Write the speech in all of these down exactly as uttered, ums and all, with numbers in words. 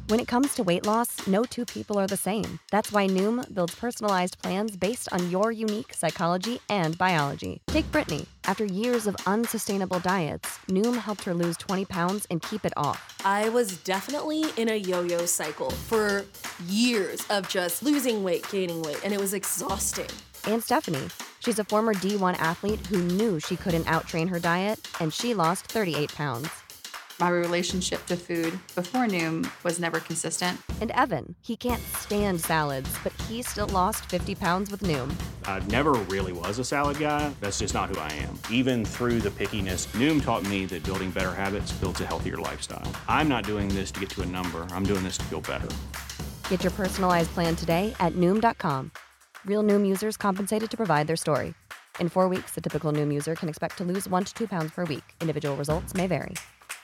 When it comes to weight loss, no two people are the same. That's why Noom builds personalized plans based on your unique psychology and biology. Take Brittany. After years of unsustainable diets, Noom helped her lose twenty pounds and keep it off. I was definitely in a yo-yo cycle for years of just losing weight, gaining weight, and it was exhausting. And Stephanie. She's a former D one athlete who knew she couldn't outtrain her diet, and she lost thirty-eight pounds. My relationship to food before Noom was never consistent. And Evan, he can't stand salads, but he still lost fifty pounds with Noom. I never really was a salad guy. That's just not who I am. Even through the pickiness, Noom taught me that building better habits builds a healthier lifestyle. I'm not doing this to get to a number. I'm doing this to feel better. Get your personalized plan today at Noom dot com. Real Noom users compensated to provide their story. In four weeks, the typical Noom user can expect to lose one to two pounds per week. Individual results may vary.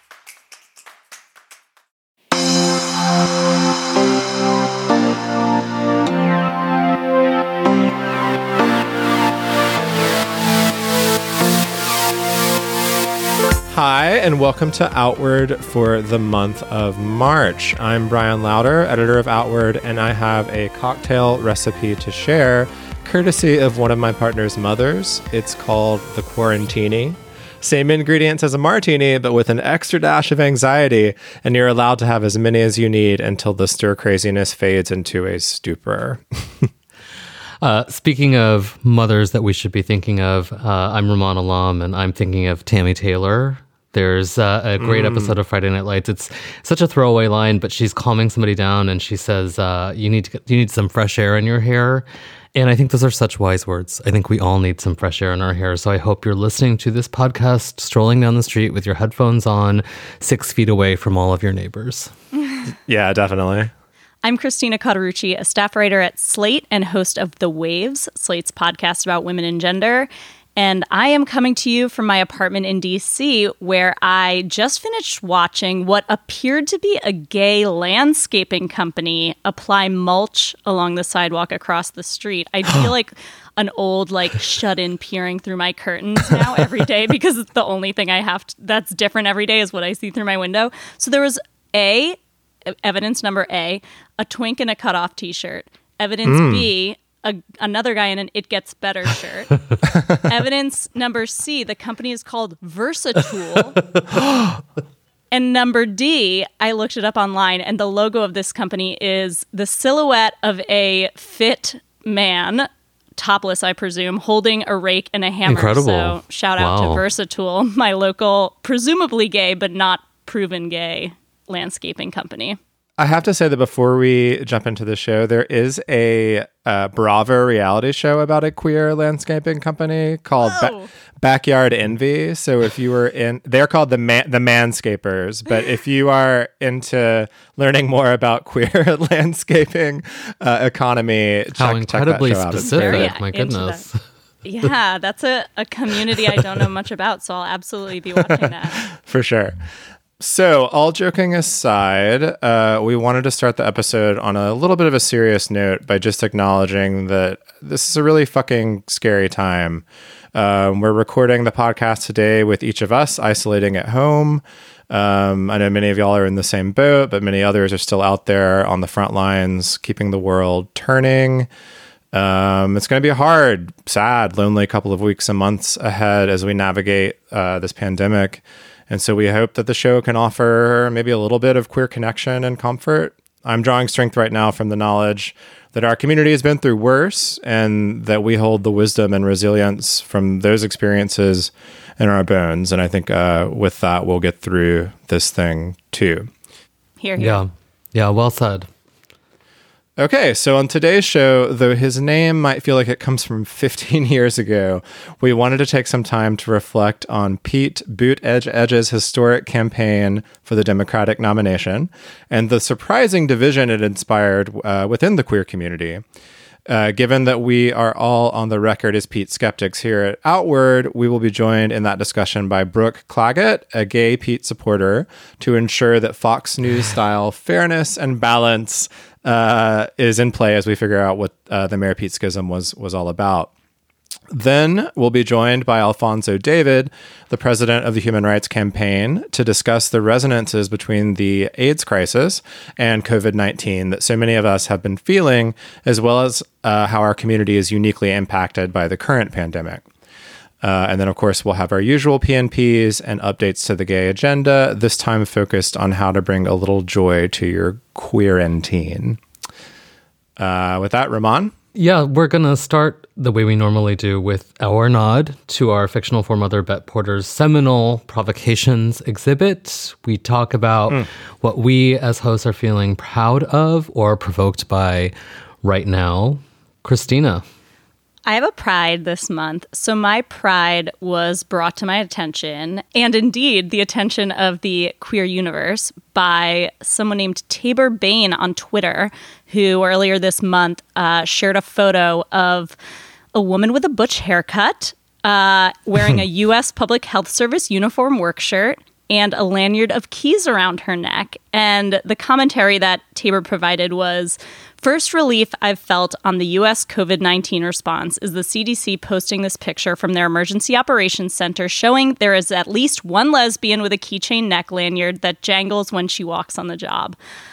Hi, and welcome to Outward for the month of March. I'm Brian Lauder, editor of Outward, and I have a cocktail recipe to share, courtesy of one of my partner's mothers. It's called the Quarantini. Same ingredients as a martini, but with an extra dash of anxiety, and you're allowed to have as many as you need until the stir craziness fades into a stupor. Uh, speaking of mothers that we should be thinking of, uh, I'm Ramon Alam, and I'm thinking of Tammy Taylor. There's uh, a great mm. episode of Friday Night Lights. It's such a throwaway line, but she's calming somebody down, and she says, uh, "You need to get, you need some fresh air in your hair." And I think those are such wise words. I think we all need some fresh air in our hair. So I hope you're listening to this podcast, strolling down the street with your headphones on, six feet away from all of your neighbors. Yeah, definitely. I'm Christina Cauterucci, a staff writer at Slate and host of The Waves, Slate's podcast about women and gender. And I am coming to you from my apartment in D C, where I just finished watching what appeared to be a gay landscaping company apply mulch along the sidewalk across the street. I feel like an old, like, shut-in peering through my curtains now every day, because it's the only thing I have to, that's different every day is what I see through my window. So there was A, evidence number A, a twink in a cutoff t-shirt. Evidence mm. B, A, another guy in an It Gets Better shirt. Evidence number C, the company is called Versatool. And number D, I looked it up online, and the logo of this company is the silhouette of a fit man, topless, I presume, holding a rake and a hammer. Incredible. So shout out Wow. to Versatool, my local, presumably gay, but not proven gay landscaping company. I have to say that before we jump into the show, there is a uh, Bravo reality show about a queer landscaping company called ba- Backyard Envy. So if you were in, they're called the man, the Manscapers. But if you are into learning more about queer landscaping uh, economy, check, How incredibly check that show specific! out. My goodness. That. Yeah, that's a, a community I don't know much about, so I'll absolutely be watching that. For sure. So, all joking aside, uh, we wanted to start the episode on a little bit of a serious note by just acknowledging that this is a really fucking scary time. Um, we're recording the podcast today with each of us isolating at home. Um, I know many of y'all are in the same boat, but many others are still out there on the front lines, keeping the world turning. Um, it's going to be a hard, sad, lonely couple of weeks and months ahead as we navigate uh, this pandemic. And so we hope that the show can offer maybe a little bit of queer connection and comfort. I'm drawing strength right now from the knowledge that our community has been through worse, and that we hold the wisdom and resilience from those experiences in our bones. And I think uh, with that, we'll get through this thing too. Here, here. Yeah. Yeah, well said. Okay, so on today's show, though his name might feel like it comes from fifteen years ago, we wanted to take some time to reflect on Pete Buttigieg's historic campaign for the Democratic nomination and the surprising division it inspired uh, within the queer community. Uh, given that we are all on the record as Pete skeptics here at Outward, we will be joined in that discussion by Brooke Claggett, a gay Pete supporter, to ensure that Fox News-style fairness and balance uh, is in play as we figure out what uh, the Mayor Pete schism was was all about. Then we'll be joined by Alfonso David, the president of the Human Rights Campaign, to discuss the resonances between the AIDS crisis and COVID nineteen that so many of us have been feeling, as well as uh, how our community is uniquely impacted by the current pandemic. Uh, and then, of course, we'll have our usual P N Ps and updates to the gay agenda, this time focused on how to bring a little joy to your queerantine. Uh, with that, Ramon? Yeah, we're going to start the way we normally do with our nod to our fictional foremother Bet Porter's seminal Provocations exhibit. We talk about mm. what we as hosts are feeling proud of or provoked by right now. Christina. I have a pride this month. So my pride was brought to my attention, and indeed the attention of the queer universe, by someone named Tabor Bain on Twitter, who earlier this month uh, shared a photo of a woman with a butch haircut, uh, wearing a U S Public Health Service uniform work shirt, and a lanyard of keys around her neck. And the commentary that Tabor provided was, "First relief I've felt on the U S COVID nineteen response is the C D C posting this picture from their Emergency Operations Center showing there is at least one lesbian with a keychain neck lanyard that jangles when she walks on the job."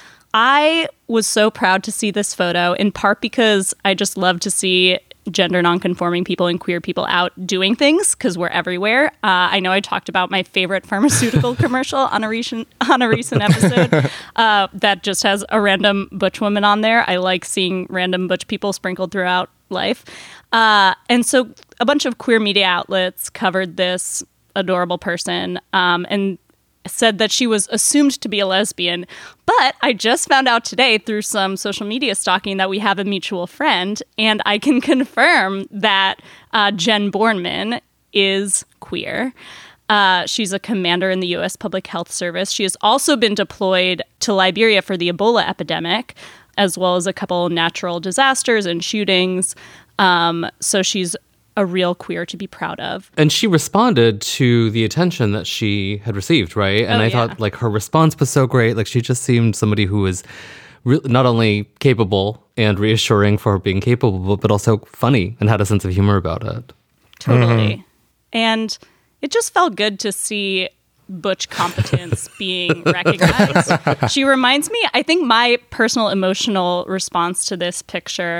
I was so proud to see this photo, in part because I just love to see gender nonconforming people and queer people out doing things, because we're everywhere. Uh, I know I talked about my favorite pharmaceutical commercial on a recent on a recent episode uh, that just has a random butch woman on there. I like seeing random butch people sprinkled throughout life. Uh, and so a bunch of queer media outlets covered this adorable person um, and said that she was assumed to be a lesbian. But I just found out today through some social media stalking that we have a mutual friend, and I can confirm that uh, Jen Bornman is queer. Uh, she's a commander in the U S Public Health Service. She has also been deployed to Liberia for the Ebola epidemic, as well as a couple natural disasters and shootings. Um, so she's a real queer to be proud of. And she responded to the attention that she had received, right? And oh, I yeah. thought, like, her response was so great. Like, she just seemed somebody who was re- not only capable and reassuring for being capable, but also funny and had a sense of humor about it. Totally. Mm-hmm. And it just felt good to see butch competence being recognized. She reminds me, I think my personal emotional response to this picture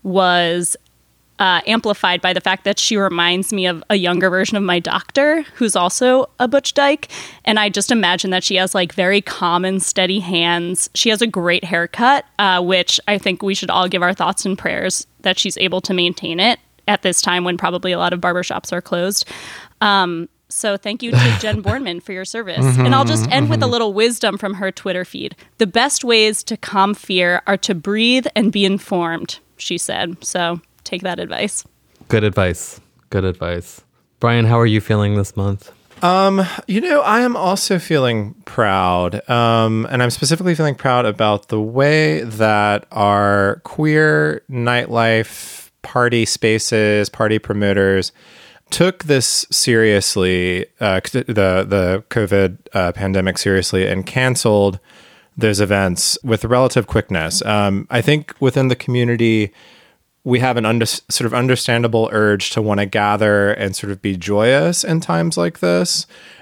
was Uh, amplified by the fact that she reminds me of a younger version of my doctor, who's also a butch dyke. And I just imagine that she has like very calm and steady hands. She has a great haircut, uh, which I think we should all give our thoughts and prayers that she's able to maintain it at this time when probably a lot of barbershops are closed. Um, so thank you to Jen Bornman for your service. Mm-hmm, and I'll just end mm-hmm. with a little wisdom from her Twitter feed. "The best ways to calm fear are to breathe and be informed," she said. So take that advice. Good advice. Good advice. Brian, how are you feeling this month? Um, you know, I am also feeling proud. Um, and I'm specifically feeling proud about the way that our queer nightlife party spaces, party promoters took this seriously, uh, the, the COVID uh, pandemic seriously, and canceled those events with relative quickness. Um, I think within the community, we have an under, sort of understandable urge to want to gather and sort of be joyous in times like this.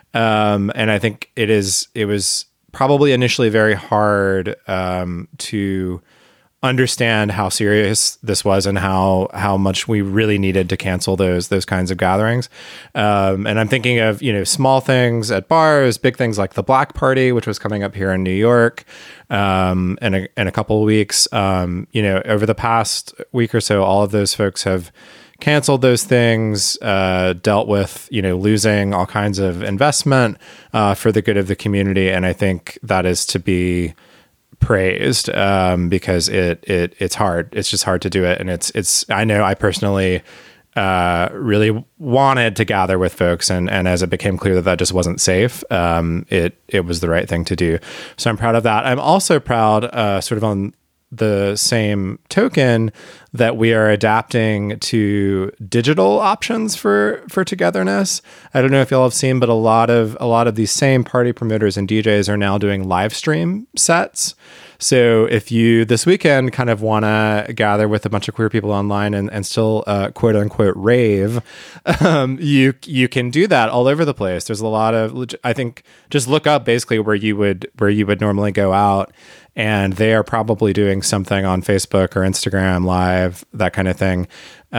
Um, and I think it is, it was probably initially very hard um, to understand how serious this was and how how much we really needed to cancel those those kinds of gatherings. Um, and I'm thinking of, you know, small things at bars, big things like the Black Party, which was coming up here in New York um, in, a, in a couple of weeks. Um, you know, over the past week or so, all of those folks have canceled those things, uh, dealt with, you know, losing all kinds of investment uh, for the good of the community. And I think that is to be praised um, because it it it's hard. It's just hard to do it, and it's it's. I know I personally uh, really wanted to gather with folks, and and as it became clear that that just wasn't safe, um, it it was the right thing to do. So I'm proud of that. I'm also proud, uh, sort of on the same token, that we are adapting to digital options for for togetherness. I don't know if y'all have seen, but a lot of a lot of these same party promoters and D Js are now doing live stream sets. So if you this weekend kind of want to gather with a bunch of queer people online and, and still uh, quote unquote rave, um, you you can do that all over the place. There's a lot of, I think, just look up basically where you would where you would normally go out, and they are probably doing something on Facebook or Instagram Live, that kind of thing.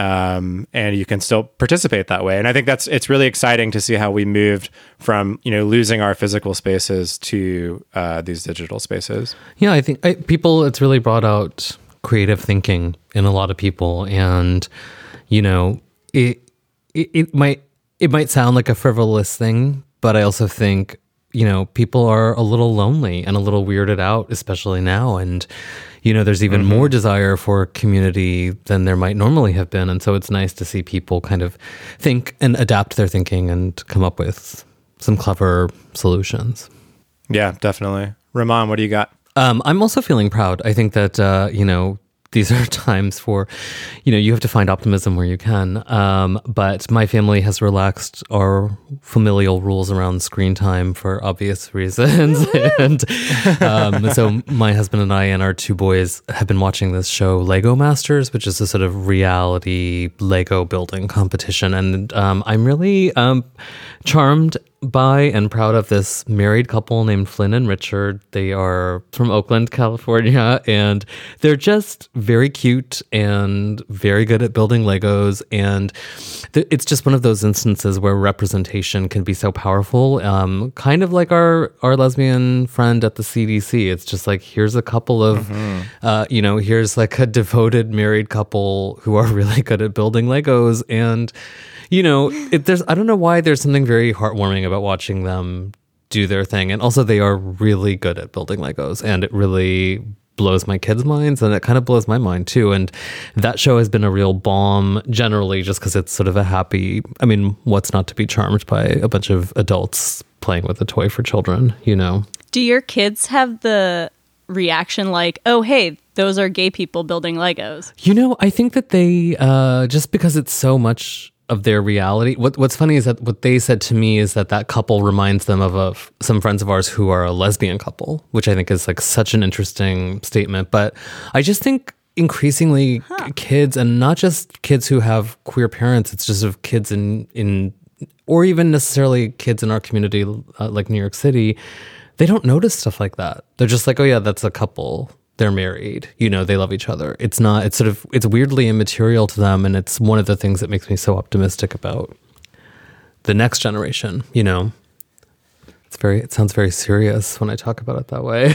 Um, and you can still participate that way. And I think that's, it's really exciting to see how we moved from, you know, losing our physical spaces to uh, these digital spaces. Yeah, I think I, people, it's really brought out creative thinking in a lot of people. And, you know, it, it, it might, it might sound like a frivolous thing, but I also think, you know, people are a little lonely and a little weirded out, especially now. And, you know, there's even mm-hmm. more desire for community than there might normally have been. And so it's nice to see people kind of think and adapt their thinking and come up with some clever solutions. Yeah, definitely. Ramon, what do you got? Um, I'm also feeling proud. I think that, uh, you know, these are times for, you know, you have to find optimism where you can. Um, but my family has relaxed our familial rules around screen time for obvious reasons. and um, so my husband and I and our two boys have been watching this show, Lego Masters, which is a sort of reality Lego building competition. And um, I'm really um, charmed by and proud of this married couple named Flynn and Richard. They are from Oakland, California, and they're just very cute and very good at building Legos. And th- it's just one of those instances where representation can be so powerful. Um, kind of like our, our lesbian friend at the C D C. It's just like, here's a couple of, mm-hmm. uh, you know, here's like a devoted married couple who are really good at building Legos. And you know, it, there's I don't know why there's something very heartwarming about watching them do their thing. And also they are really good at building Legos, and it really blows my kids' minds, and it kind of blows my mind too. And that show has been a real balm generally, just because it's sort of a happy, I mean, what's not to be charmed by a bunch of adults playing with a toy for children, you know? Do your kids have the reaction like, oh, hey, those are gay people building Legos? You know, I think that they, uh, just because it's so much of their reality. What What's funny is that what they said to me is that that couple reminds them of a, some friends of ours who are a lesbian couple, which I think is like such an interesting statement. But I just think increasingly huh. kids, and not just kids who have queer parents, it's just of kids in, in or even necessarily kids in our community, uh, like New York City, they don't notice stuff like that. They're just like, oh yeah, that's a couple. They're married, you know, they love each other. It's not, it's sort of, it's weirdly immaterial to them. And it's one of the things that makes me so optimistic about the next generation, you know. It's very, it sounds very serious when I talk about it that way.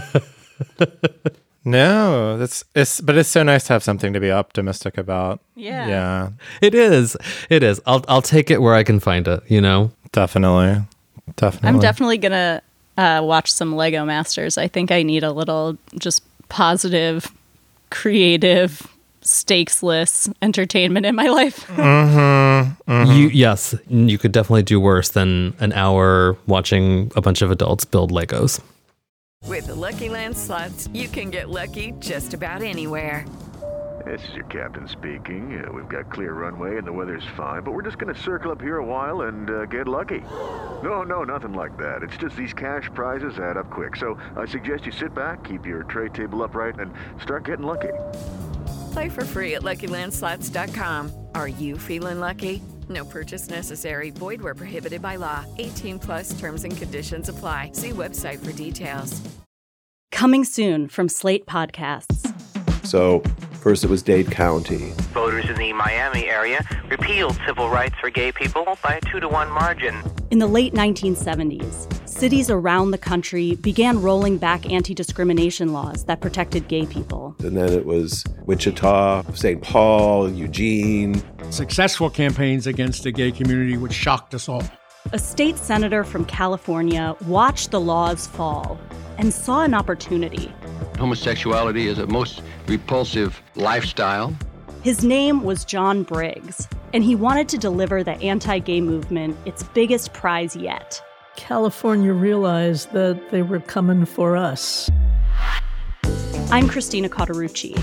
No, that's, it's, but it's so nice to have something to be optimistic about. Yeah. Yeah. It is. It is. I'll, I'll take it where I can find it, you know. Definitely. Definitely. I'm definitely going to uh, watch some Lego Masters. I think I need a little just positive, creative, stakesless entertainment in my life. Mm-hmm, mm-hmm. You, yes, you could definitely do worse than an hour watching a bunch of adults build Legos. With the Lucky Land Slots, you can get lucky just about anywhere. This is your captain speaking. Uh, we've got clear runway and the weather's fine, but we're just going to circle up here a while and uh, get lucky. No, no, nothing like that. It's just these cash prizes add up quick. So I suggest you sit back, keep your tray table upright, and start getting lucky. Play for free at Lucky Land Slots dot com. Are you feeling lucky? No purchase necessary. Void where prohibited by law. eighteen plus terms and conditions apply. See website for details. Coming soon from Slate Podcasts. So, first it was Dade County. Voters in the Miami area repealed civil rights for gay people by a two to one margin. In the late nineteen seventies, cities around the country began rolling back anti-discrimination laws that protected gay people. And then it was Wichita, Saint Paul, Eugene. Successful campaigns against the gay community, which shocked us all. A state senator from California watched the laws fall and saw an opportunity. Homosexuality is a most repulsive lifestyle. His name was John Briggs, and he wanted to deliver the anti-gay movement its biggest prize yet. California realized that they were coming for us. I'm Christina Cauterucci.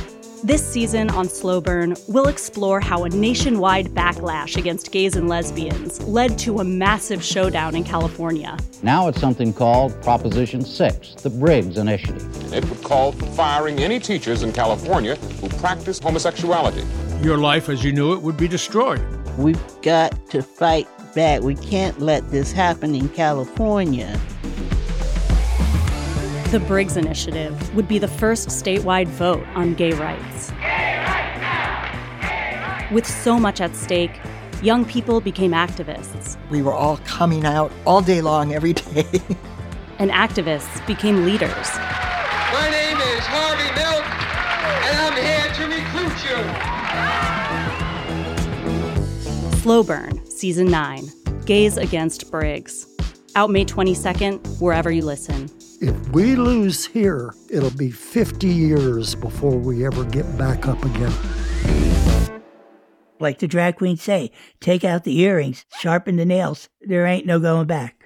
This season on Slow Burn, we'll explore how a nationwide backlash against gays and lesbians led to a massive showdown in California. Now it's something called Proposition six, the Briggs Initiative. It would call for firing any teachers in California who practice homosexuality. Your life as you knew it would be destroyed. We've got to fight back. We can't let this happen in California. The Briggs Initiative would be the first statewide vote on gay rights. Gay rights now! Gay rights! With so much at stake, young people became activists. We were all coming out all day long, every day. And activists became leaders. My name is Harvey Milk, and I'm here to recruit you. Slow Burn, Season nine, Gays Against Briggs. Out May twenty-second, wherever you listen. If we lose here, it'll be fifty years before we ever get back up again. Like the drag queens say, take out the earrings, sharpen the nails. There ain't no going back.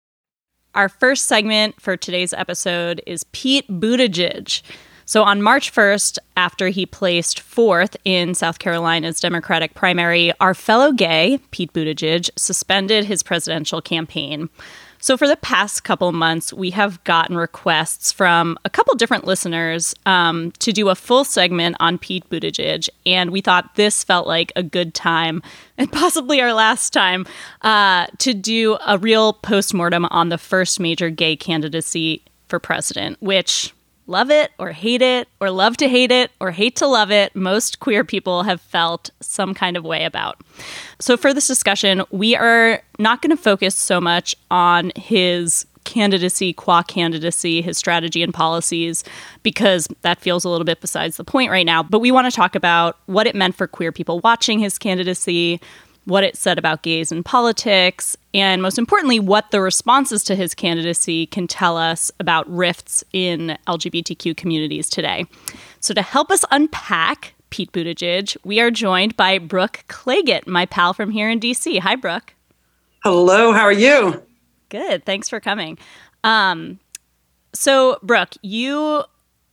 Our first segment for today's episode is Pete Buttigieg. So on March first, after he placed fourth in South Carolina's Democratic primary, our fellow gay, Pete Buttigieg, suspended his presidential campaign. So for the past couple months, we have gotten requests from a couple different listeners um, to do a full segment on Pete Buttigieg, and we thought this felt like a good time, and possibly our last time, uh, to do a real postmortem on the first major gay candidacy for president, which... love it or hate it or love to hate it or hate to love it, most queer people have felt some kind of way about. So for this discussion, we are not going to focus so much on his candidacy, qua candidacy, his strategy and policies, because that feels a little bit besides the point right now. But we want to talk about what it meant for queer people watching his candidacy, what it said about gays in politics, and most importantly, what the responses to his candidacy can tell us about rifts in L G B T Q communities today. So to help us unpack Pete Buttigieg, we are joined by Brooke Clagett, my pal from here in D C. Hi, Brooke. Hello, how are you? Good, thanks for coming. Um, so, Brooke, you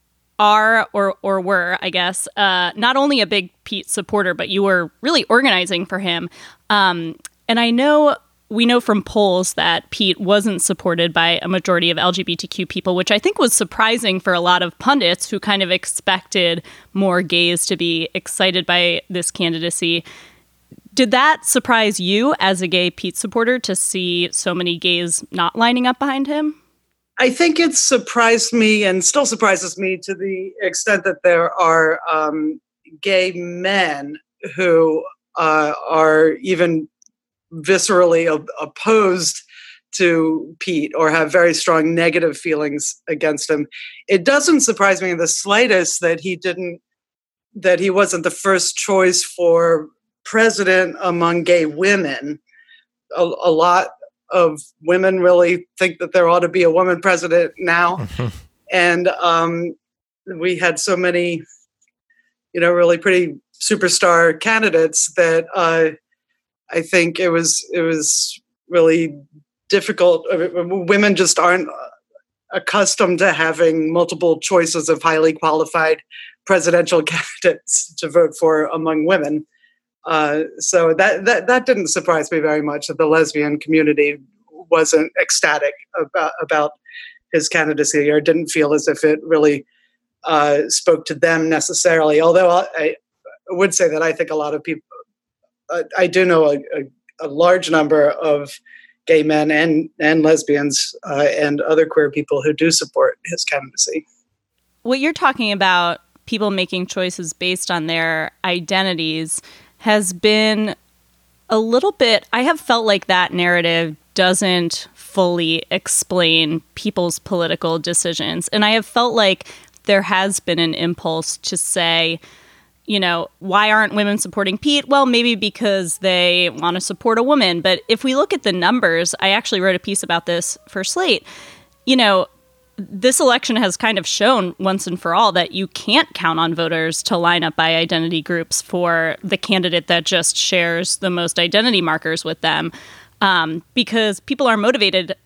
are or or were, I guess, uh, not only a big Pete supporter, but you were really organizing for him. Um, and I know we know from polls that Pete wasn't supported by a majority of L G B T Q people, which I think was surprising for a lot of pundits who kind of expected more gays to be excited by this candidacy. Did that surprise you as a gay Pete supporter to see so many gays not lining up behind him? I think it surprised me and still surprises me to the extent that there are um, gay men who uh, are even viscerally op- opposed to Pete or have very strong negative feelings against him. It doesn't surprise me in the slightest that he didn't, that he wasn't the first choice for president among gay women. A, a lot of women really think that there ought to be a woman president now. And um, we had so many, you know, really pretty superstar candidates that uh, I think it was, it was really difficult. Women just aren't accustomed to having multiple choices of highly qualified presidential candidates to vote for among women. Uh, so that, that that didn't surprise me very much that the lesbian community wasn't ecstatic about, about his candidacy or didn't feel as if it really uh, spoke to them necessarily. Although I, I would say that I think a lot of people, uh, I do know a, a, a large number of gay men and, and lesbians uh, and other queer people who do support his candidacy. What you're talking about, people making choices based on their identities, has been a little bit, I have felt like that narrative doesn't fully explain people's political decisions. And I have felt like there has been an impulse to say, you know, why aren't women supporting Pete? Well, maybe because they want to support a woman. But if we look at the numbers, I actually wrote a piece about this for Slate, you know, this election has kind of shown once and for all that you can't count on voters to line up by identity groups for the candidate that just shares the most identity markers with them, um, because people are motivated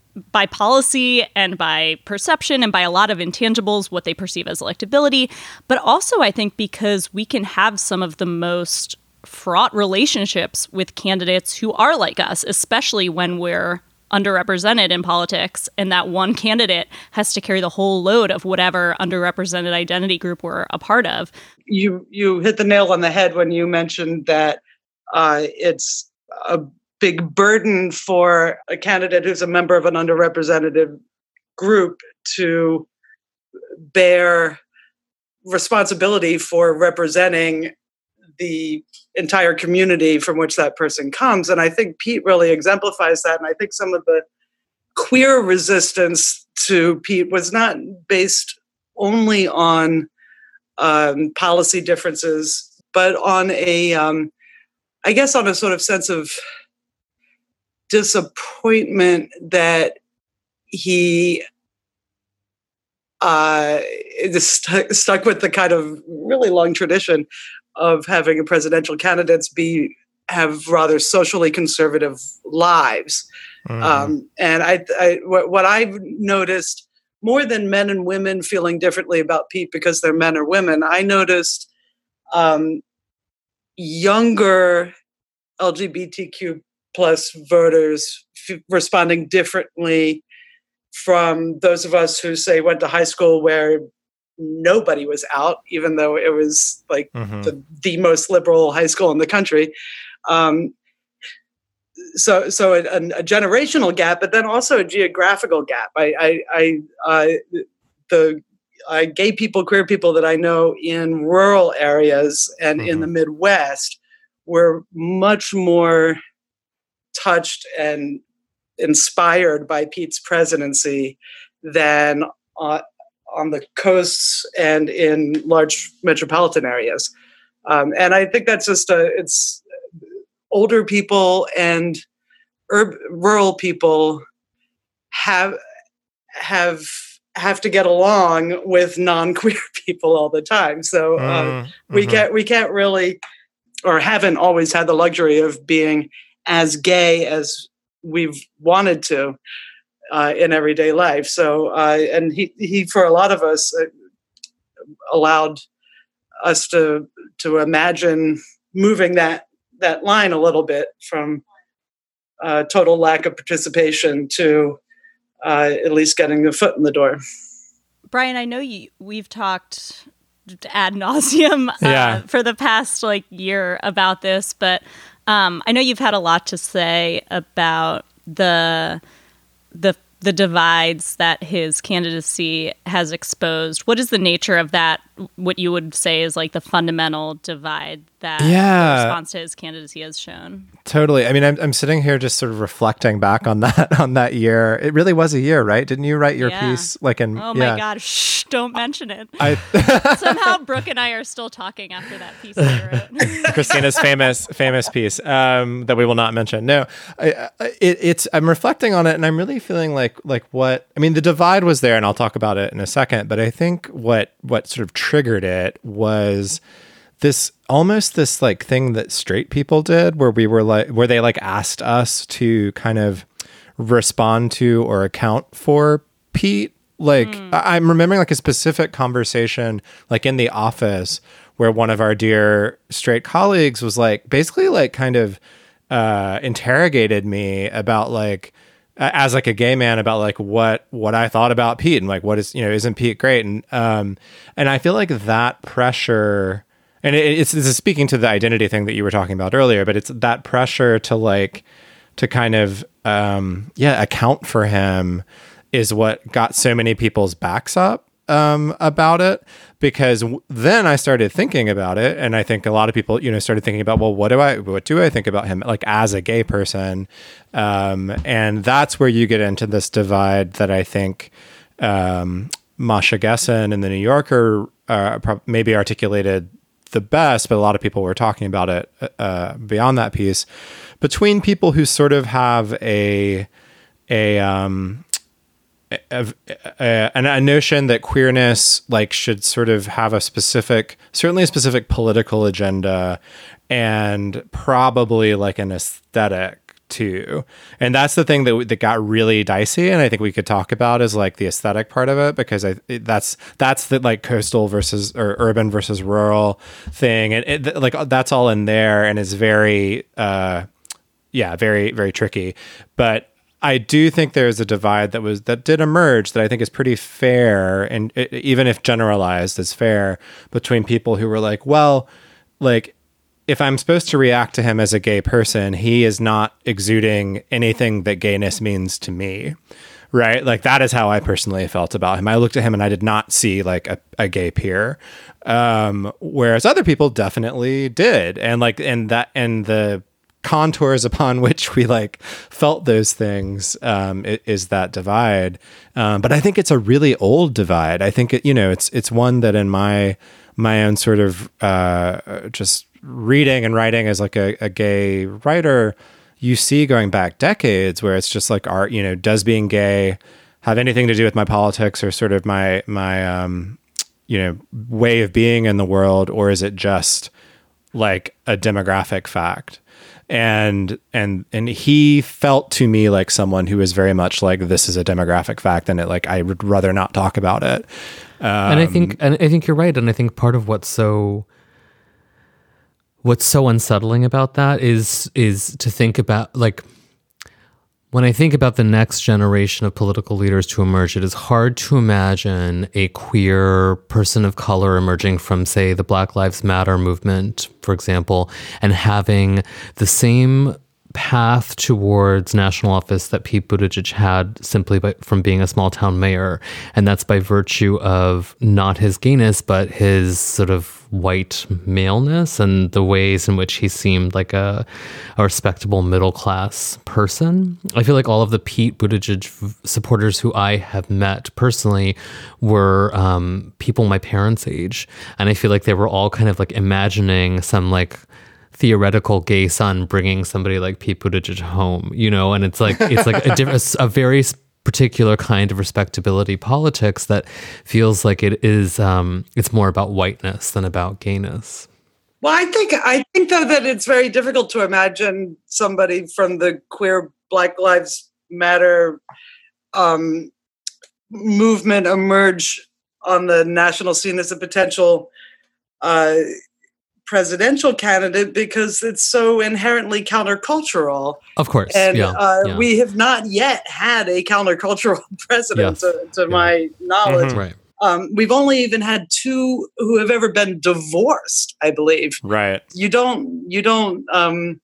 by policy and by perception and by a lot of intangibles, what they perceive as electability, but also I think because we can have some of the most fraught relationships with candidates who are like us, especially when we're underrepresented in politics, and that one candidate has to carry the whole load of whatever underrepresented identity group we're a part of. You you hit the nail on the head when you mentioned that uh, it's a big burden for a candidate who's a member of an underrepresented group to bear responsibility for representing the entire community from which that person comes. And I think Pete really exemplifies that. And I think some of the queer resistance to Pete was not based only on um, policy differences, but on a, um, I guess, on a sort of sense of disappointment that he uh, is st- stuck with the kind of really long tradition of having a presidential candidates be have rather socially conservative lives. Mm-hmm. Um, and I, I, what, what I've noticed more than men and women feeling differently about Pete because they're men or women, I noticed um, younger L G B T Q plus voters f- responding differently from those of us who say went to high school where nobody was out, even though it was like mm-hmm. the, the most liberal high school in the country. Um, so, so a, a generational gap, but then also a geographical gap. I, I, I, I the uh, gay people, queer people that I know in rural areas and mm-hmm. in the Midwest were much more touched and inspired by Pete's presidency than uh, on the coasts and in large metropolitan areas. Um, and I think that's just a, it's older people and urb, rural people have, have, have to get along with non-queer people all the time. So uh, mm-hmm. we can't, we can't really, or haven't always had the luxury of being as gay as we've wanted to uh, in everyday life. So, uh, and he, he, for a lot of us, uh, allowed us to, to imagine moving that, that line a little bit from uh, total lack of participation to uh, at least getting the foot in the door. Brian, I know you, we've talked ad nauseum uh, yeah. for the past like year about this, but um, I know you've had a lot to say about the the the divides that his candidacy has exposed. What is the nature of that, what you would say is like the fundamental divide that yeah. the response to his candidacy has shown? Totally. I mean, I'm I'm sitting here just sort of reflecting back on that on that year. It really was a year, right? Didn't you write your yeah. piece like in Oh yeah. my God, shh, don't mention it. I Somehow Brooke and I are still talking after that piece that I wrote. Christina's famous famous piece um, that we will not mention. No, I, I, it, it's I'm reflecting on it and I'm really feeling like like what I mean the divide was there and I'll talk about it in a second, but I think what what sort of triggered it was this almost this like thing that straight people did where we were like where they like asked us to kind of respond to or account for Pete. Like mm. I- I'm remembering like a specific conversation like in the office where one of our dear straight colleagues was like basically like kind of uh interrogated me about like as like a gay man about like what what I thought about Pete and like what is, you know, isn't Pete great? And um and I feel like that pressure, and it, it's this is speaking to the identity thing that you were talking about earlier, but it's that pressure to like to kind of um yeah account for him is what got so many people's backs up um about it, because w- then I started thinking about it, and I think a lot of people, you know, started thinking about, well, what do I what do I think about him like as a gay person, um and that's where you get into this divide that I think um Masha Gessen in the New Yorker uh, pro- maybe articulated the best, but a lot of people were talking about it uh, beyond that piece, between people who sort of have a a um A, a, a notion that queerness like should sort of have a specific, certainly a specific political agenda and probably like an aesthetic too. And that's the thing that that got really dicey, and I think we could talk about is like the aesthetic part of it, because I it, that's that's the like coastal versus or urban versus rural thing, and it, like that's all in there, and is very uh yeah very very tricky. But I do think there's a divide that was that did emerge that I think is pretty fair, and it, even if generalized is fair, between people who were like, well, like, if I'm supposed to react to him as a gay person, he is not exuding anything that gayness means to me, right? Like, that is how I personally felt about him. I looked at him and I did not see like a, a gay peer, um, whereas other people definitely did. And like, and that, and the contours upon which we like felt those things um, is that divide. Um, but I think it's a really old divide. I think, it, you know, it's it's one that in my my own sort of uh, just reading and writing as like a, a gay writer, you see going back decades where it's just like art, you know, does being gay have anything to do with my politics or sort of my, my, um, you know, way of being in the world, or is it just like a demographic fact? And, and, and he felt to me like someone who was very much like, this is a demographic fact, and it like, I would rather not talk about it. Um, and I think, and I think you're right. And I think part of what's so, what's so unsettling about that is is to think about, like, when I think about the next generation of political leaders to emerge, it is hard to imagine a queer person of color emerging from, say, the Black Lives Matter movement, for example, and having the same path towards national office that Pete Buttigieg had simply by, from being a small town mayor. And that's by virtue of not his gayness, but his sort of white maleness and the ways in which he seemed like a, a respectable middle class person. I feel like all of the Pete Buttigieg supporters who I have met personally were um, people my parents' age. And I feel like they were all kind of like imagining some like theoretical gay son bringing somebody like Pete Buttigieg home, you know, and it's like it's like a, diff- a very particular kind of respectability politics that feels like it is um, it's more about whiteness than about gayness. Well, I think I think though that it's very difficult to imagine somebody from the queer Black Lives Matter um, movement emerge on the national scene as a potential uh, presidential candidate, because it's so inherently countercultural. Of course. And yeah, uh, yeah. we have not yet had a countercultural president, Yes. to, to Yeah. my knowledge. Mm-hmm. Right. Um, we've only even had two who have ever been divorced, I believe. Right. You don't, you don't um,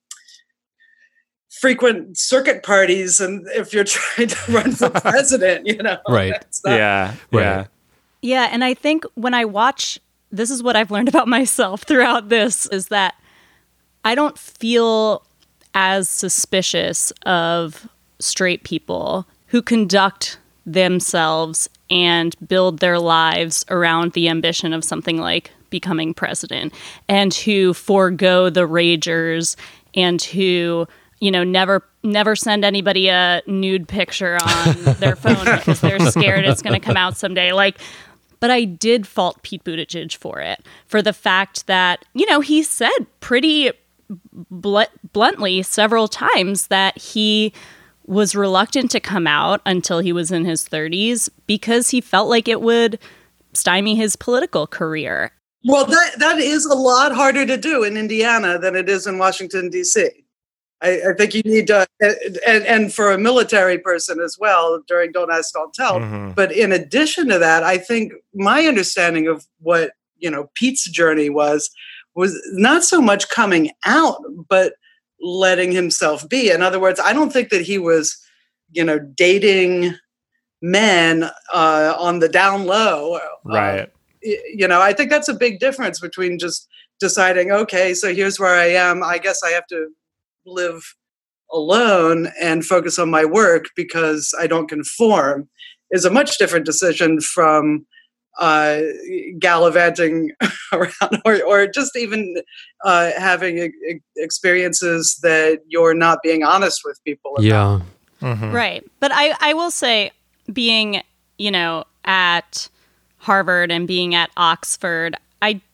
frequent circuit parties, and if you're trying to run for president, you know. Right. it's not- Yeah. Right. Yeah. Yeah, and I think when I watch, this is what I've learned about myself throughout this, is that I don't feel as suspicious of straight people who conduct themselves and build their lives around the ambition of something like becoming president, and who forego the ragers, and who, you know, never never send anybody a nude picture on their phone because they're scared it's going to come out someday. Like, but I did fault Pete Buttigieg for it, for the fact that, you know, he said pretty bl- bluntly several times that he was reluctant to come out until he was in his thirties because he felt like it would stymie his political career. Well, that that is a lot harder to do in Indiana than it is in Washington, D C. I, I think you need to, and, and for a military person as well, during Don't Ask, Don't Tell. Mhm. But in addition to that, I think my understanding of what, you know, Pete's journey was, was not so much coming out, but letting himself be. In other words, I don't think that he was, you know, dating men uh, on the down low. Uh, Right. you know, I think that's a big difference between just deciding, okay, so here's where I am. I guess I have to live alone and focus on my work because I don't conform, is a much different decision from uh, gallivanting around, or, or just even uh, having e- experiences that you're not being honest with people about. Yeah. Mhm. Right. But I, I will say, being, you know, at Harvard and being at Oxford, I,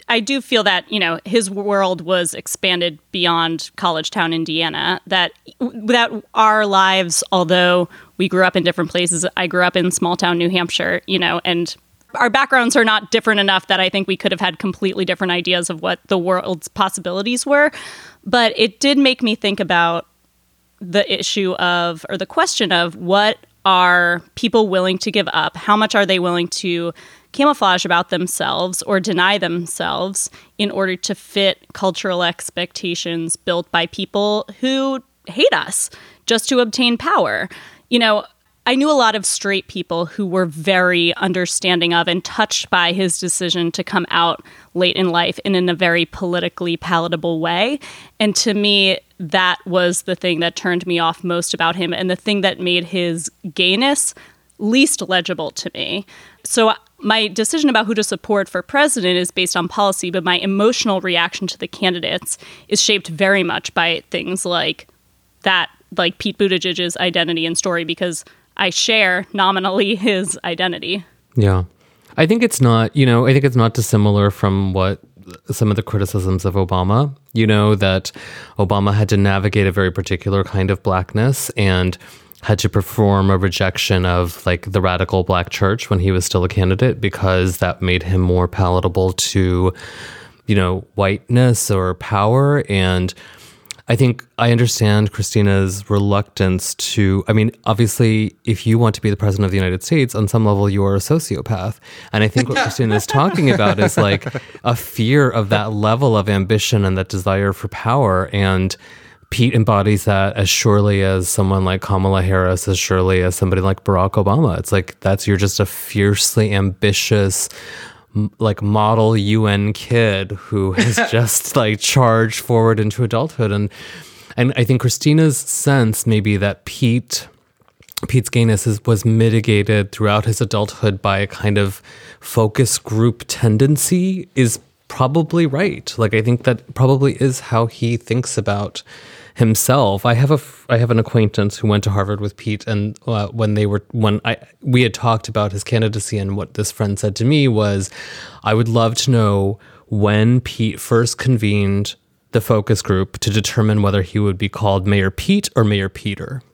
I do feel that, you know, his world was expanded beyond college town Indiana, that that our lives, although we grew up in different places, I grew up in small town New Hampshire, you know, and our backgrounds are not different enough that I think we could have had completely different ideas of what the world's possibilities were. But it did make me think about the issue of, or the question of, what are people willing to give up? How much are they willing to camouflage about themselves or deny themselves in order to fit cultural expectations built by people who hate us just to obtain power? You know, I knew a lot of straight people who were very understanding of and touched by his decision to come out late in life and in a very politically palatable way. And to me, that was the thing that turned me off most about him, and the thing that made his gayness least legible to me. So my decision about who to support for president is based on policy, but my emotional reaction to the candidates is shaped very much by things like that, like Pete Buttigieg's identity and story, because I share nominally his identity. Yeah. I think it's not, you know, I think it's not dissimilar from what some of the criticisms of Obama, you know, that Obama had to navigate a very particular kind of blackness and had to perform a rejection of like the radical black church when he was still a candidate, because that made him more palatable to, you know, whiteness or power. And I think I understand Christina's reluctance to, I mean, obviously, if you want to be the president of the United States, on some level, you are a sociopath. And I think what Christina is talking about is like a fear of that level of ambition and that desire for power. And Pete embodies that as surely as someone like Kamala Harris, as surely as somebody like Barack Obama. It's like, that's, you're just a fiercely ambitious, like model U N kid who has just like charged forward into adulthood. And and I think Christina's sense maybe that Pete Pete's gayness is, was mitigated throughout his adulthood by a kind of focus group tendency is probably right. Like, I think that probably is how he thinks about himself. I have a I have an acquaintance who went to Harvard with Pete, and uh, when they were when I we had talked about his candidacy, and what this friend said to me was, I would love to know when Pete first convened the focus group to determine whether he would be called Mayor Pete or Mayor Peter.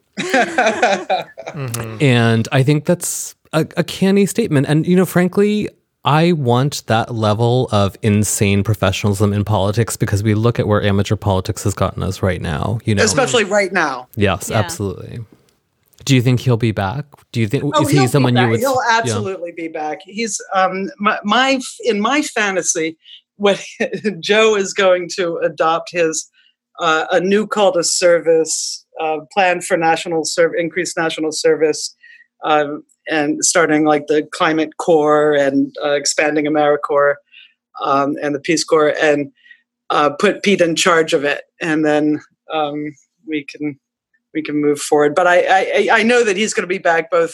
Mm-hmm. And I think that's a, a canny statement. And, you know, frankly, I want that level of insane professionalism in politics, because we look at where amateur politics has gotten us right now, you know. Especially right now. Yes, yeah. Absolutely. Do you think he'll be back? Do you think oh, is he someone you would He'll absolutely yeah. be back. He's um my, my in my fantasy, when Joe is going to adopt his uh, a new call to service uh, plan for national serv- increased national service. Um, and starting like the Climate Corps and uh, expanding AmeriCorps um, and the Peace Corps, and uh, put Pete in charge of it, and then um, we can we can move forward. But I I, I know that he's going to be back, both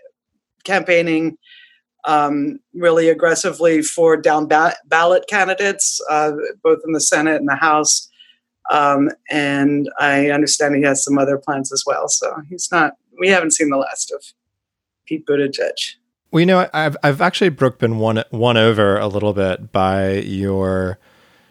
campaigning um, really aggressively for down ba- ballot candidates, uh, both in the Senate and the House, um, and I understand he has some other plans as well. So he's not. We haven't seen the last of Pete Buttigieg. Well, you know, I've I've actually, Brooke, been won won over a little bit by your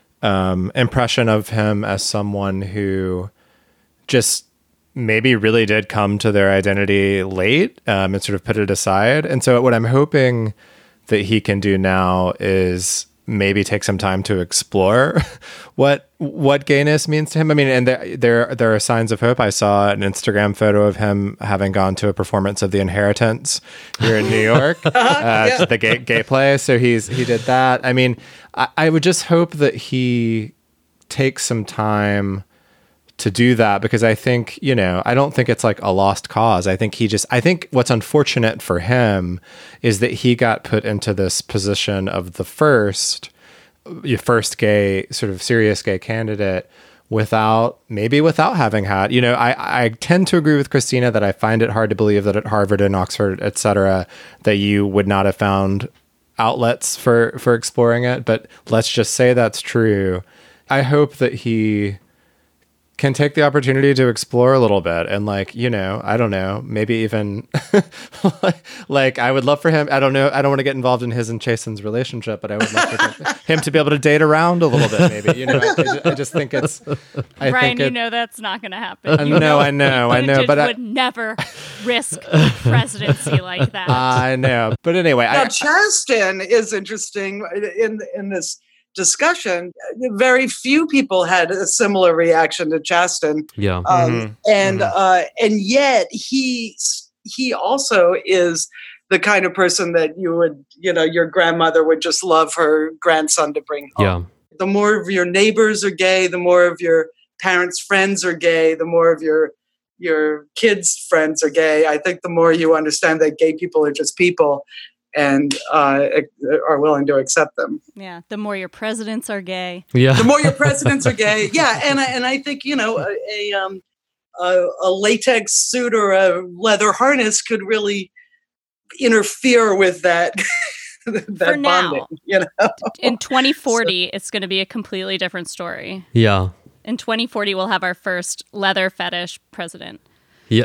um, impression of him as someone who just maybe really did come to their identity late um, and sort of put it aside. And so what I'm hoping that he can do now is maybe take some time to explore what what gayness means to him. I mean, and there there there are signs of hope. I saw an Instagram photo of him having gone to a performance of The Inheritance here in New York, uh, yeah. to the gay gay play. So he's he did that. I mean, I, I would just hope that he takes some time to do that, because I think, you know, I don't think it's like a lost cause. I think he just, I think what's unfortunate for him is that he got put into this position of the first, your first gay, sort of serious gay candidate without, maybe without having had, you know, I, I tend to agree with Christina that I find it hard to believe that at Harvard and Oxford, et cetera, that you would not have found outlets for, for exploring it. But let's just say that's true. I hope that he can take the opportunity to explore a little bit and like, you know, I don't know, maybe even like I would love for him. I don't know. I don't want to get involved in his and Chasen's relationship, but I would love for him to be able to date around a little bit, maybe, you know, I, I, just, I just think it's, I Brian, think it, you know, that's not going to happen. I You know, I know, I know, Buttigieg but I would never risk presidency like that. I know. But anyway, now I, Chasten is interesting in, in this discussion. Very few people had a similar reaction to Chasten. Yeah. Um, Mm-hmm. and Mm-hmm. uh, and yet he he also is the kind of person that you would, you know, your grandmother would just love her grandson to bring home. Yeah. The more of your neighbors are gay, the more of your parents' friends are gay, the more of your your kids' friends are gay. I think the more you understand that gay people are just people and uh, are willing to accept them. Yeah, the more your presidents are gay. Yeah. The more your presidents are gay. Yeah, and I, and I think, you know, a, a um a, a latex suit or a leather harness could really interfere with that that For now. bonding, you know. In twenty forty, it's going to be a completely different story. Yeah. In twenty forty, we'll have our first leather fetish president. Yeah.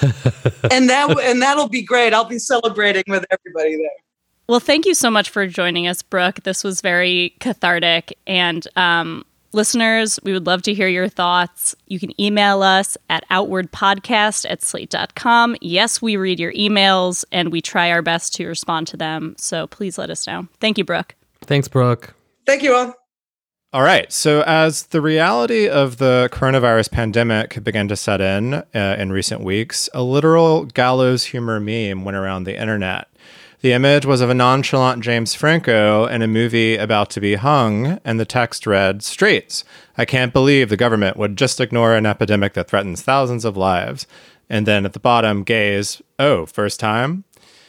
and that and that'll be great. I'll be celebrating with everybody there. Well, thank you so much for joining us, Brooke. This was very cathartic. And um, listeners, we would love to hear your thoughts. You can email us at outwardpodcast at slate dot com. Yes, we read your emails and we try our best to respond to them. So please let us know. Thank you, Brooke. Thanks, Brooke. Thank you all. All right. So as the reality of the coronavirus pandemic began to set in uh, in recent weeks, a literal gallows humor meme went around the internet. The image was of a nonchalant James Franco in a movie about to be hung, and the text read, "Straights, I can't believe the government would just ignore an epidemic that threatens thousands of lives." And then at the bottom, gays, "Oh, first time?"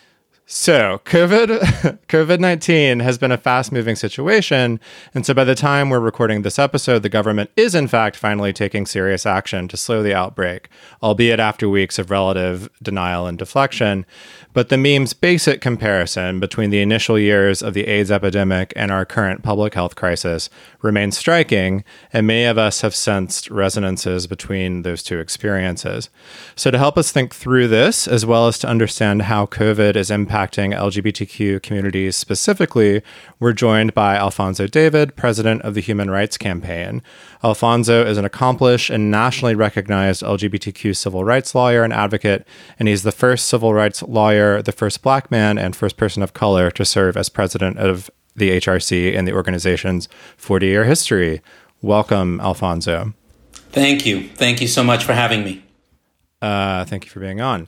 So COVID, COVID nineteen has been a fast-moving situation, and so by the time we're recording this episode, the government is in fact finally taking serious action to slow the outbreak, albeit after weeks of relative denial and deflection. But the meme's basic comparison between the initial years of the AIDS epidemic and our current public health crisis remains striking, and many of us have sensed resonances between those two experiences. So to help us think through this, as well as to understand how COVID is impacting L G B T Q communities specifically, we're joined by Alfonso David, president of the Human Rights Campaign. Alfonso is an accomplished and nationally recognized L G B T Q civil rights lawyer and advocate, and he's the first civil rights lawyer, the first Black man, and first person of color to serve as president of the H R C in the organization's forty-year history. Welcome, Alfonso. Thank you. Thank you so much for having me. Uh, thank you for being on.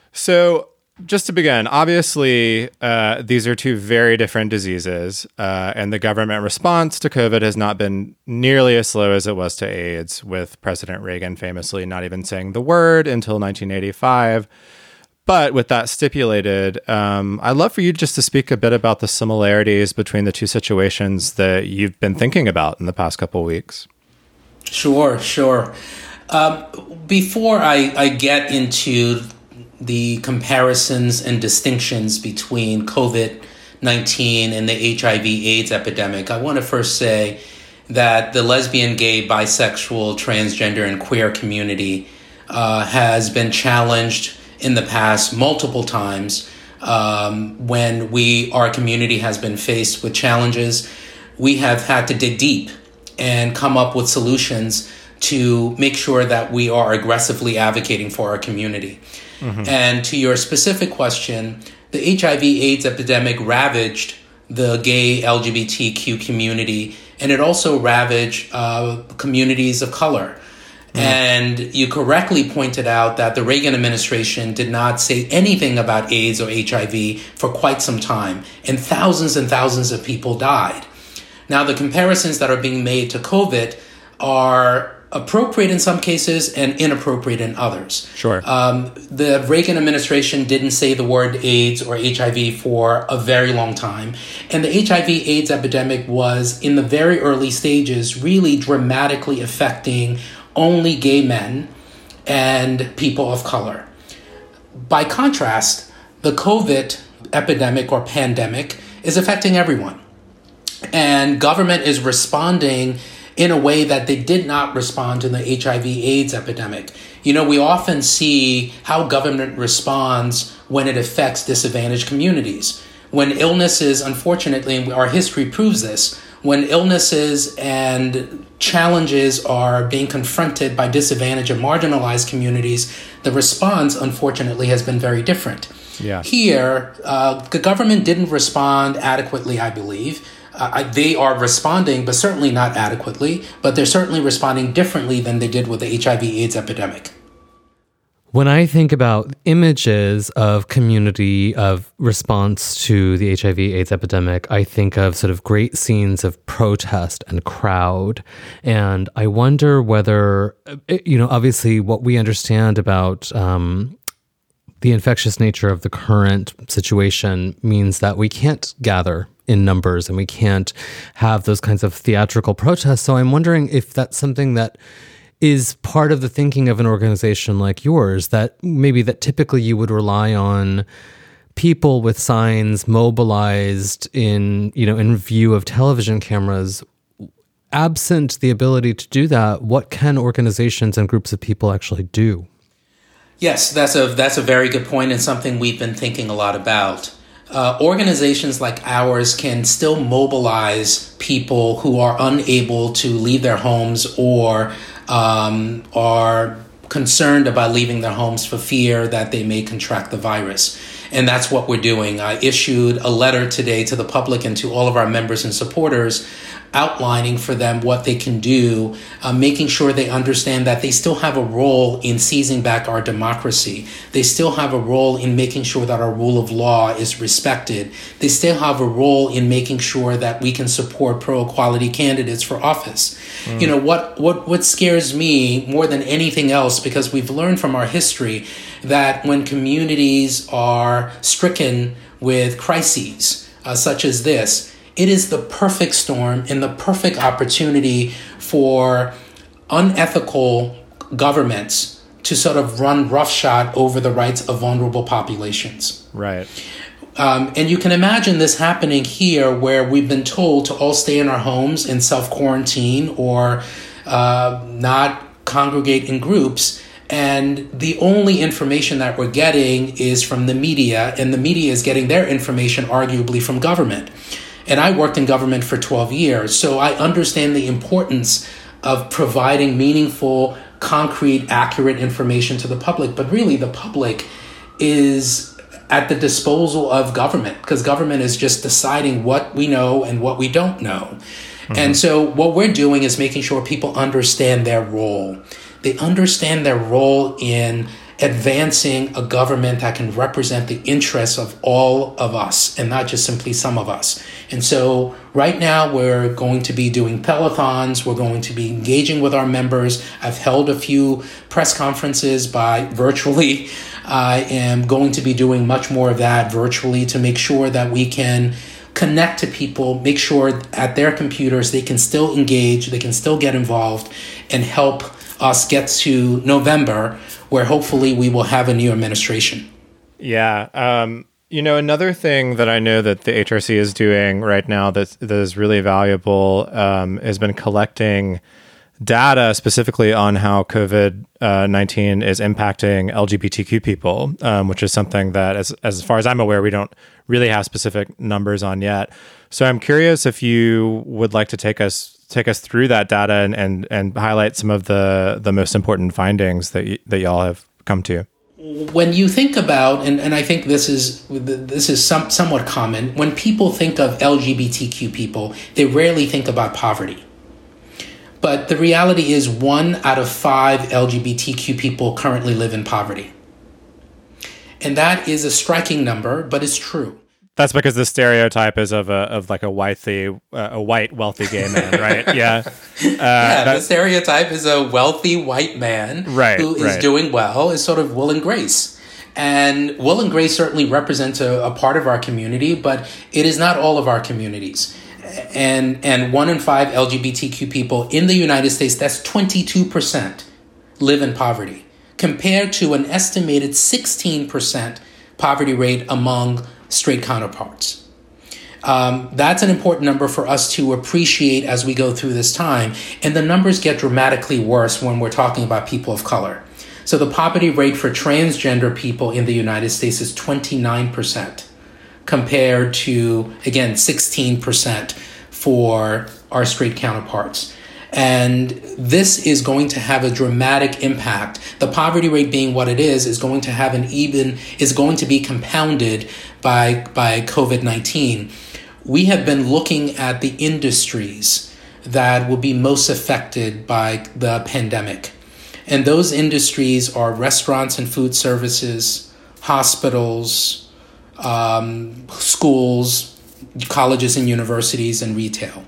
So, just to begin, obviously, uh, these are two very different diseases, uh, and the government response to COVID has not been nearly as slow as it was to AIDS, with President Reagan famously not even saying the word until nineteen eighty-five. But with that stipulated, um, I'd love for you just to speak a bit about the similarities between the two situations that you've been thinking about in the past couple of weeks. Sure, sure. Um, before I, I get into the comparisons and distinctions between COVID nineteen and the H I V AIDS epidemic, I want to first say that the lesbian, gay, bisexual, transgender, and queer community uh, has been challenged in the past multiple times. Um, when we, our community has been faced with challenges, we have had to dig deep and come up with solutions to make sure that we are aggressively advocating for our community. Mm-hmm. And to your specific question, the H I V AIDS epidemic ravaged the gay L G B T Q community, and it also ravaged uh, communities of color. Mm. And you correctly pointed out that the Reagan administration did not say anything about AIDS or H I V for quite some time, and thousands and thousands of people died. Now, the comparisons that are being made to COVID are appropriate in some cases and inappropriate in others. Sure. Um, the Reagan administration didn't say the word AIDS or H I V for a very long time. And the H I V AIDS epidemic was, in the very early stages, really dramatically affecting only gay men and people of color. By contrast, the COVID epidemic or pandemic is affecting everyone. And government is responding in a way that they did not respond to the H I V AIDS epidemic. You know, we often see how government responds when it affects disadvantaged communities. When illnesses, unfortunately, and our history proves this, when illnesses and challenges are being confronted by disadvantaged and marginalized communities, the response, unfortunately, has been very different. Yeah. Here, uh, the government didn't respond adequately, I believe. Uh, they are responding, but certainly not adequately, but they're certainly responding differently than they did with the H I V AIDS epidemic. When I think about images of community of response to the H I V AIDS epidemic, I think of sort of great scenes of protest and crowd. And I wonder whether, you know, obviously what we understand about um, the infectious nature of the current situation means that we can't gather in numbers and we can't have those kinds of theatrical protests. So I'm wondering if that's something that is part of the thinking of an organization like yours, that maybe that typically you would rely on people with signs mobilized in, you know, in view of television cameras. Absent the ability to do that, what can organizations and groups of people actually do? Yes, that's a that's a very good point and something we've been thinking a lot about. Uh, organizations like ours can still mobilize people who are unable to leave their homes or um, are concerned about leaving their homes for fear that they may contract the virus. And that's what we're doing. I issued a letter today to the public and to all of our members and supporters outlining for them what they can do, uh, making sure they understand that they still have a role in seizing back our democracy. They still have a role in making sure that our rule of law is respected. They still have a role in making sure that we can support pro-equality candidates for office. Mm. You know, what, what, what scares me more than anything else, because we've learned from our history that when communities are stricken with crises uh, such as this, it is the perfect storm and the perfect opportunity for unethical governments to sort of run roughshod over the rights of vulnerable populations. Right. Um, and you can imagine this happening here, where we've been told to all stay in our homes and self-quarantine or uh, not congregate in groups. And the only information that we're getting is from the media, and the media is getting their information arguably from government. And I worked in government for twelve years, so I understand the importance of providing meaningful, concrete, accurate information to the public. But really, the public is at the disposal of government, because government is just deciding what we know and what we don't know. Mm-hmm. And so what we're doing is making sure people understand their role. They understand their role in advancing a government that can represent the interests of all of us and not just simply some of us. And so right now we're going to be doing telethons. We're going to be engaging with our members. I've held a few press conferences by virtually. I am going to be doing much more of that virtually to make sure that we can connect to people, make sure at their computers they can still engage, they can still get involved and help us get to November, where hopefully we will have a new administration. Yeah. Um, you know, another thing that I know that the H R C is doing right now that, that is really valuable um, has been collecting data specifically on how COVID nineteen is impacting L G B T Q people, um, which is something that, as, as far as I'm aware, we don't really have specific numbers on yet. So I'm curious if you would like to take us take us through that data and, and, and highlight some of the, the most important findings that y- that y'all have come to. When you think about, and, and I think this is this is some, somewhat common, when people think of L G B T Q people, they rarely think about poverty. But the reality is one out of five L G B T Q people currently live in poverty. And that is a striking number, but it's true. That's because the stereotype is of a of like a whitey, uh, a white wealthy gay man, right? Yeah, uh, yeah. The stereotype is a wealthy white man, right, who is right. doing well, is sort of Will and Grace, and Will and Grace certainly represents a, a part of our community, but it is not all of our communities. And and one in five L G B T Q people in the United States, that's twenty-two percent, live in poverty, compared to an estimated sixteen percent poverty rate among straight counterparts. Um, that's an important number for us to appreciate as we go through this time. And the numbers get dramatically worse when we're talking about people of color. So the poverty rate for transgender people in the United States is twenty-nine percent compared to, again, sixteen percent for our straight counterparts. And this is going to have a dramatic impact. The poverty rate being what it is, is going to have an even, is going to be compounded by, by COVID nineteen. We have been looking at the industries that will be most affected by the pandemic. And those industries are restaurants and food services, hospitals, um, schools, colleges and universities, and retail.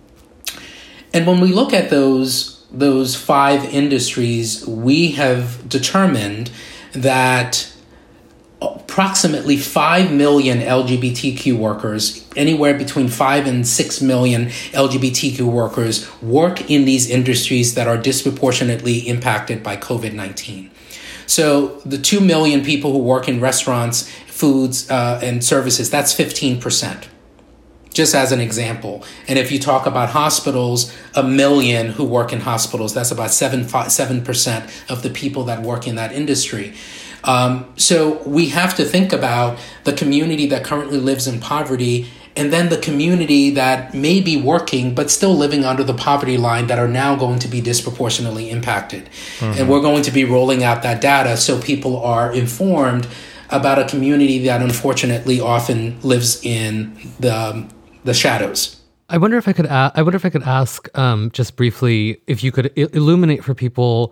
And when we look at those, those five industries, we have determined that approximately five million L G B T Q workers, anywhere between five and six million L G B T Q workers, work in these industries that are disproportionately impacted by COVID nineteen. So the two million people who work in restaurants, foods, uh, and services, that's fifteen percent. Just as an example. And if you talk about hospitals, a million who work in hospitals, that's about seven, five, seven percent of the people that work in that industry. Um, so we have to think about the community that currently lives in poverty, and then the community that may be working but still living under the poverty line that are now going to be disproportionately impacted. Mm-hmm. And we're going to be rolling out that data so people are informed about a community that unfortunately often lives in the the shadows. I wonder if I could. A- I wonder if I could ask um, just briefly if you could I- illuminate for people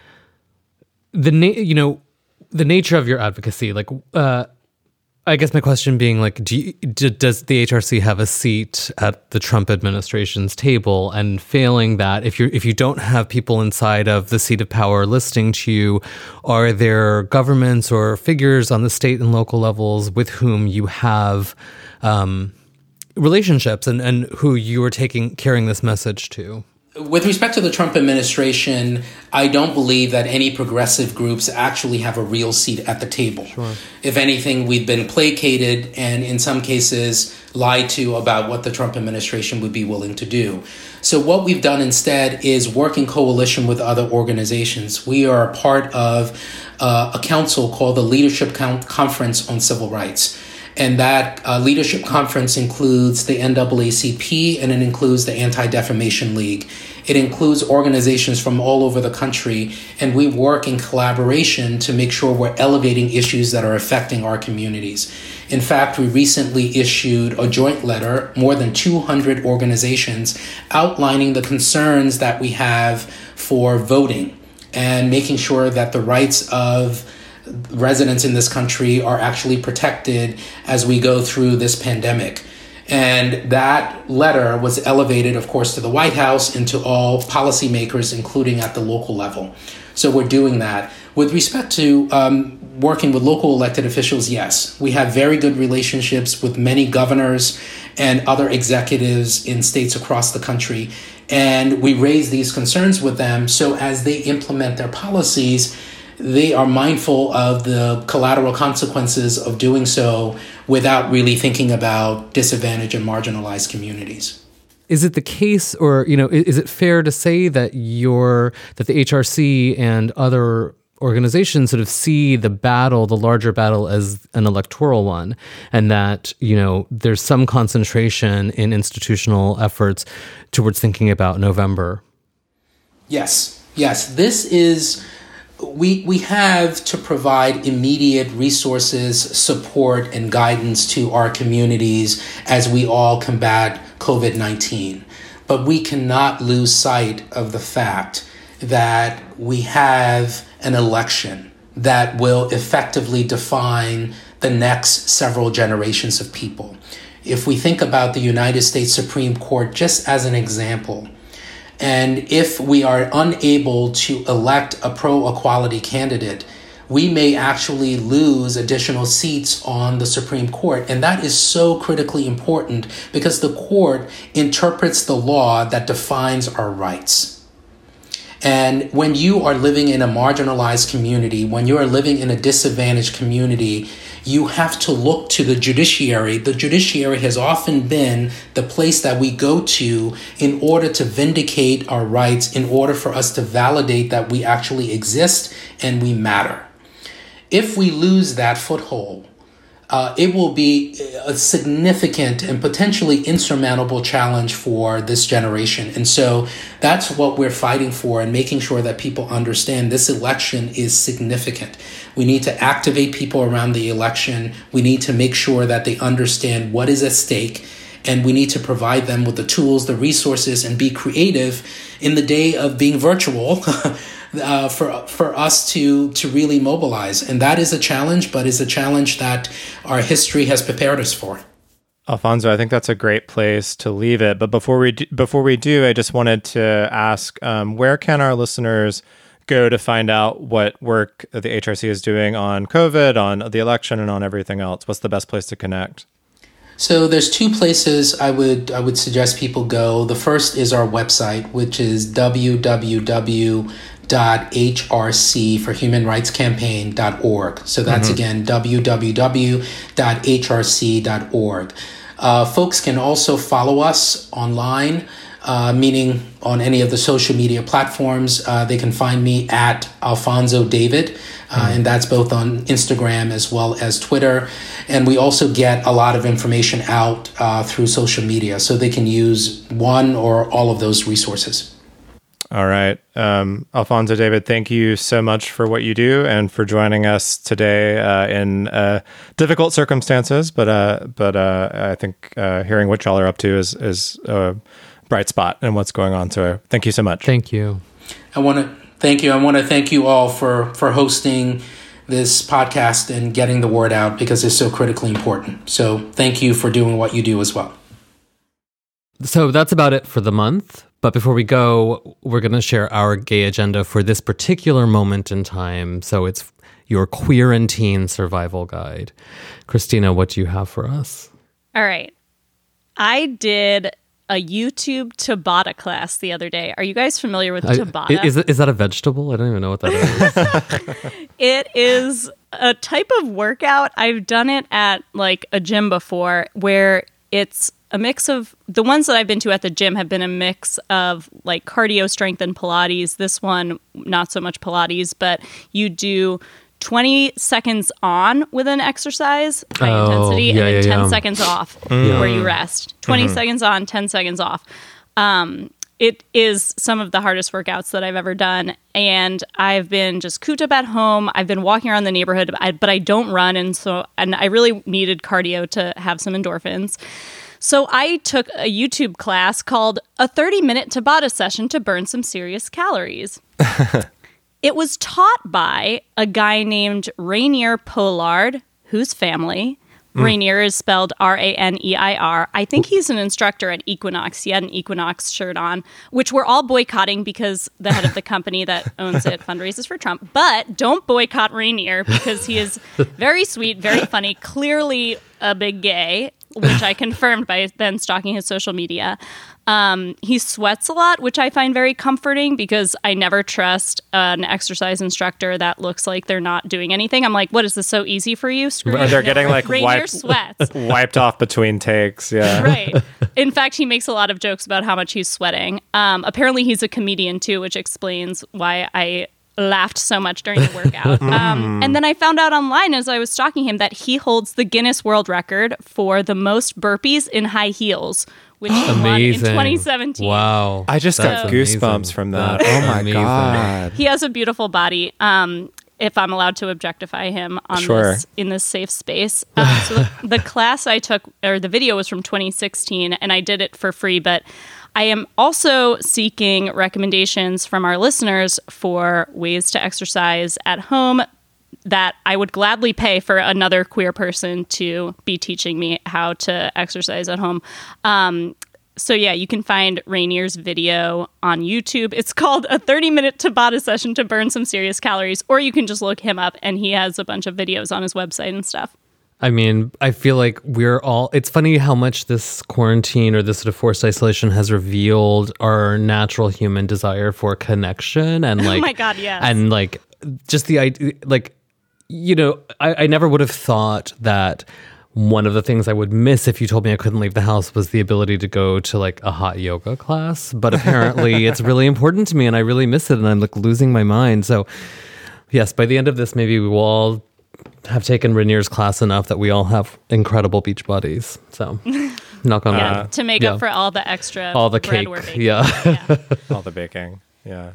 the na- you know the nature of your advocacy. Like, uh, I guess my question being like, do you, do, does the H R C have a seat at the Trump administration's table? And failing that, if you if you don't have people inside of the seat of power listening to you, are there governments or figures on the state and local levels with whom you have um, relationships and, and who you are taking carrying this message to? With respect to the Trump administration, I don't believe that any progressive groups actually have a real seat at the table. Sure. If anything, we've been placated and in some cases lied to about what the Trump administration would be willing to do. So what we've done instead is work in coalition with other organizations. We are a part of uh, a council called the Leadership Con- Conference on Civil Rights. And that uh, leadership conference includes the N double A C P and it includes the Anti-Defamation League. It includes organizations from all over the country, and we work in collaboration to make sure we're elevating issues that are affecting our communities. In fact, we recently issued a joint letter, more than two hundred organizations, outlining the concerns that we have for voting and making sure that the rights of residents in this country are actually protected as we go through this pandemic. And that letter was elevated, of course, to the White House and to all policymakers, including at the local level. So we're doing that. With respect to um, working with local elected officials, yes, we have very good relationships with many governors and other executives in states across the country. And we raise these concerns with them. So as they implement their policies, they are mindful of the collateral consequences of doing so without really thinking about disadvantaged and marginalized communities. Is it the case, or, you know, is it fair to say that your that the H R C and other organizations sort of see the battle, the larger battle, as an electoral one, and that, you know, there's some concentration in institutional efforts towards thinking about November? Yes, yes. This is... We we have to provide immediate resources, support, and guidance to our communities as we all combat COVID nineteen. But we cannot lose sight of the fact that we have an election that will effectively define the next several generations of people. If we think about the United States Supreme Court just as an example, and if we are unable to elect a pro-equality candidate, we may actually lose additional seats on the Supreme Court. And that is so critically important because the court interprets the law that defines our rights. And when you are living in a marginalized community, when you are living in a disadvantaged community, you have to look to the judiciary. The judiciary has often been the place that we go to in order to vindicate our rights, in order for us to validate that we actually exist and we matter. If we lose that foothold, Uh, it will be a significant and potentially insurmountable challenge for this generation. And so that's what we're fighting for, and making sure that people understand this election is significant. We need to activate people around the election. We need to make sure that they understand what is at stake, and we need to provide them with the tools, the resources, and be creative in the day of being virtual uh, for for us to to really mobilize. And that is a challenge, but is a challenge that our history has prepared us for. Alfonso, I think that's a great place to leave it. But before we do, before we do, I just wanted to ask, um, where can our listeners go to find out what work the H R C is doing on COVID, on the election, and on everything else? What's the best place to connect? So there's two places I would I would suggest people go. The first is our website, which is w w w dot h r c for human rights campaign dot org. So that's mm-hmm. again w w w dot h r c dot org. Uh, folks can also follow us online, uh, meaning on any of the social media platforms. Uh, they can find me at Alfonso David. Uh, and that's both on Instagram as well as Twitter. And we also get a lot of information out uh, through social media, so they can use one or all of those resources. All right. Um, Alfonso David, thank you so much for what you do and for joining us today uh, in uh, difficult circumstances. But uh, but uh, I think uh, hearing what y'all are up to is, is a bright spot in what's going on. So thank you so much. Thank you. I want to... Thank you. I want to thank you all for, for hosting this podcast and getting the word out, because it's so critically important. So thank you for doing what you do as well. So that's about it for the month. But before we go, we're going to share our gay agenda for this particular moment in time. So it's your queer and teen survival guide. Christina, what do you have for us? All right. I did a YouTube Tabata class the other day. Are you guys familiar with Tabata? I, is, is that a vegetable? I don't even know what that is. It is a type of workout. I've done it at like a gym before, where it's a mix of, the ones that I've been to at the gym have been a mix of like cardio, strength, and Pilates. This one, not so much Pilates, but you do twenty seconds on with an exercise, high oh, intensity, yeah, and then yeah, ten yeah. seconds off Mm. where you rest. twenty Mm-hmm. seconds on, ten seconds off. Um, it is some of the hardest workouts that I've ever done. And I've been just cooped up at home. I've been walking around the neighborhood, but I, but I don't run. And so, and I really needed cardio to have some endorphins. So I took a YouTube class called A thirty minute Tabata Session to Burn Some Serious Calories. It was taught by a guy named Rainier Pollard, whose family. Mm. Rainier is spelled R A N E I R. I think he's an instructor at Equinox. He had an Equinox shirt on, which we're all boycotting because the head of the company that owns it fundraises for Trump. But don't boycott Rainier, because he is very sweet, very funny, clearly a big gay, which I confirmed by then stalking his social media. Um, he sweats a lot, which I find very comforting, because I never trust an exercise instructor that looks like they're not doing anything. I'm like, what, is this so easy for you? Screw Or you. they're No, getting like Rainier wiped, sweats. wiped off between takes. Yeah. Right. In fact, he makes a lot of jokes about how much he's sweating. Um, apparently he's a comedian too, which explains why I laughed so much during the workout. Um, and then I found out online as I was stalking him that he holds the Guinness World Record for the most burpees in high heels, which he won in twenty seventeen. Wow. I just That's got goosebumps amazing. from that. That's Oh my amazing. God. He has a beautiful body. Um, if I'm allowed to objectify him on Sure. this in this safe space. Um, so the, the class I took, or the video, was from twenty sixteen, and I did it for free, but I am also seeking recommendations from our listeners for ways to exercise at home that I would gladly pay for another queer person to be teaching me how to exercise at home. Um, so yeah, you can find Rainier's video on YouTube. It's called A thirty minute Tabata Session to Burn Some Serious Calories, or you can just look him up, and he has a bunch of videos on his website and stuff. I mean, I feel like we're all, it's funny how much this quarantine or this sort of forced isolation has revealed our natural human desire for connection and like, oh my God, yes. and like just the idea, like, you know, I, I never would have thought that one of the things I would miss if you told me I couldn't leave the house was the ability to go to like a hot yoga class. But apparently it's really important to me and I really miss it and I'm like losing my mind. So yes, by the end of this, maybe we will all have taken Rainier's class enough that we all have incredible beach bodies. So knock on yeah, wood. to make Yeah. up for all the extra all the bread cake. we're baking. Yeah. yeah. All the baking. Yeah.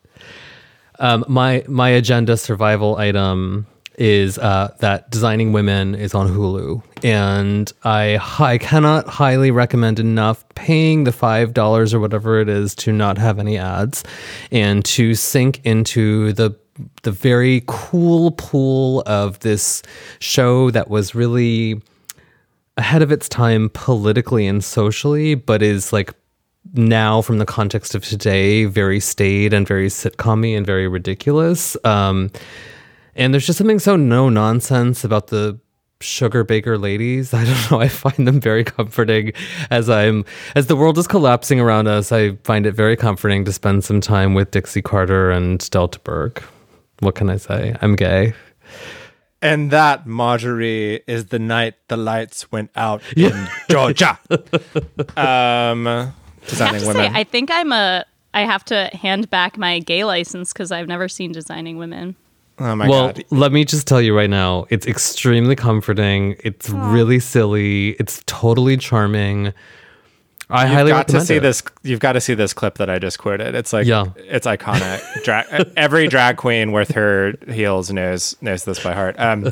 Um, my my agenda survival item is uh, that Designing Women is on Hulu, and I I cannot highly recommend enough paying the five dollars or whatever it is to not have any ads, and to sink into the the very cool pool of this show that was really ahead of its time politically and socially, but is like now from the context of today very staid and very sitcom-y and very ridiculous. Um, and there's just something so no nonsense about the sugar baker ladies. I don't know. I find them very comforting as I'm as the world is collapsing around us. I find it very comforting to spend some time with Dixie Carter and Delta Burke. What can I say? I'm gay. And that, Marjorie, is the night the lights went out in Georgia. um, I Designing have to Women. say, I think I'm a. I have to hand back my gay license because I've never seen Designing Women. Oh my well, God. let me just tell you right now, it's extremely comforting. It's really silly. It's totally charming. I You've highly got recommend to see it. this. You've got to see this clip that I just quoted. It's like, Yeah. it's iconic. Dra- every drag queen with her heels knows knows this by heart. Um,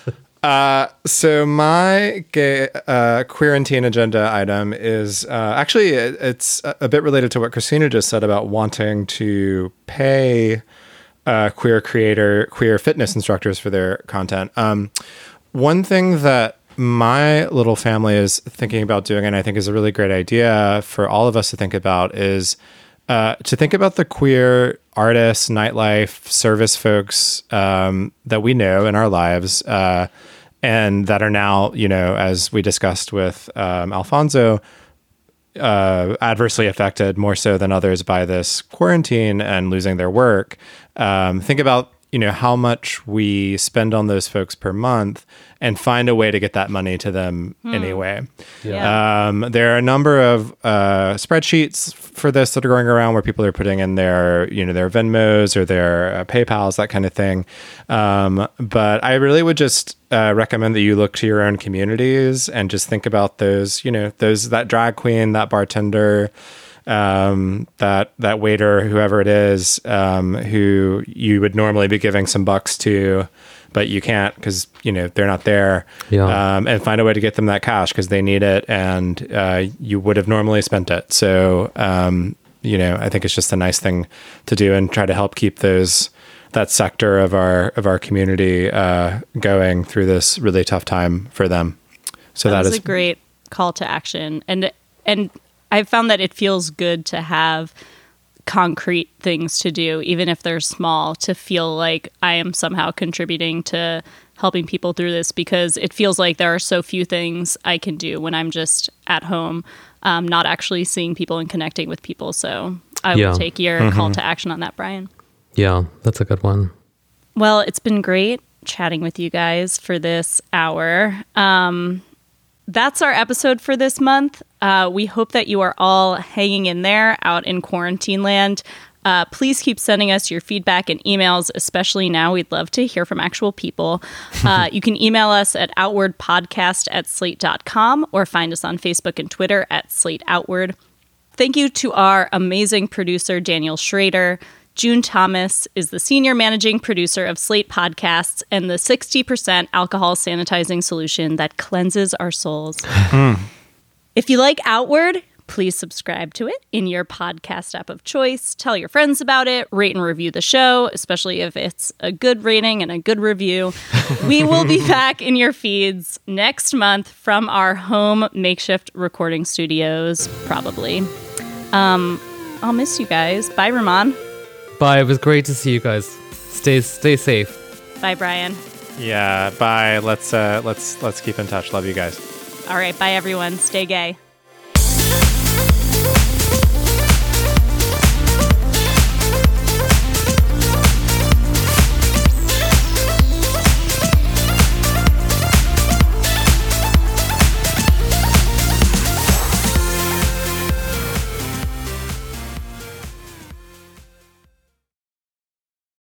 uh, so my gay uh, queer and teen agenda item is uh, actually it, it's a, a bit related to what Christina just said about wanting to pay uh, queer creator, queer fitness instructors for their content. Um, one thing that my little family is thinking about doing, and I think is a really great idea for all of us to think about, is uh, to think about the queer artists, nightlife, service folks um, that we know in our lives, uh, and that are now, you know, as we discussed with um, Alfonso, uh, adversely affected more so than others by this quarantine and losing their work. Um, think about, you know, how much we spend on those folks per month and find a way to get that money to them Hmm. anyway. Yeah. Um, there are a number of uh, spreadsheets for this that are going around where people are putting in their, you know, their Venmos or their uh, PayPals, that kind of thing. Um, but I really would just uh, recommend that you look to your own communities and just think about those, you know, those, that drag queen, that bartender, um, that, that waiter, whoever it is, um, who you would normally be giving some bucks to, but you can't because, you know, they're not there. Yeah. Um, and find a way to get them that cash because they need it and uh, you would have normally spent it. So, um, you know, I think it's just a nice thing to do and try to help keep those, that sector of our, of our community uh, going through this really tough time for them. So that that was is a great call to action. And, and I've found that it feels good to have concrete things to do, even if they're small, to feel like I am somehow contributing to helping people through this, because it feels like there are so few things I can do when I'm just at home, um, not actually seeing people and connecting with people. So I Yeah. will take your Mhm. call to action on that, Brian. Yeah, that's a good one. Well, it's been great chatting with you guys for this hour. Um, that's our episode for this month. Uh, we hope that you are all hanging in there out in quarantine land. Uh, please keep sending us your feedback and emails, especially now. We'd love to hear from actual people. Uh, you can email us at outwardpodcast at slate dot com or find us on Facebook and Twitter at Slate Outward. Thank you to our amazing producer, Daniel Schrader. June Thomas is the senior managing producer of Slate Podcasts and the sixty percent alcohol sanitizing solution that cleanses our souls. If you like Outward, please subscribe to it in your podcast app of choice. Tell your friends about it. Rate and review the show, especially if it's a good rating and a good review. We will be back in your feeds next month from our home makeshift recording studios, probably. Um, I'll miss you guys. Bye, Ramon. Bye. It was great to see you guys. Stay stay safe. Bye, Brian. Yeah. Bye. Let's, uh, let's, let's keep in touch. Love you guys. All right. Bye, everyone. Stay gay.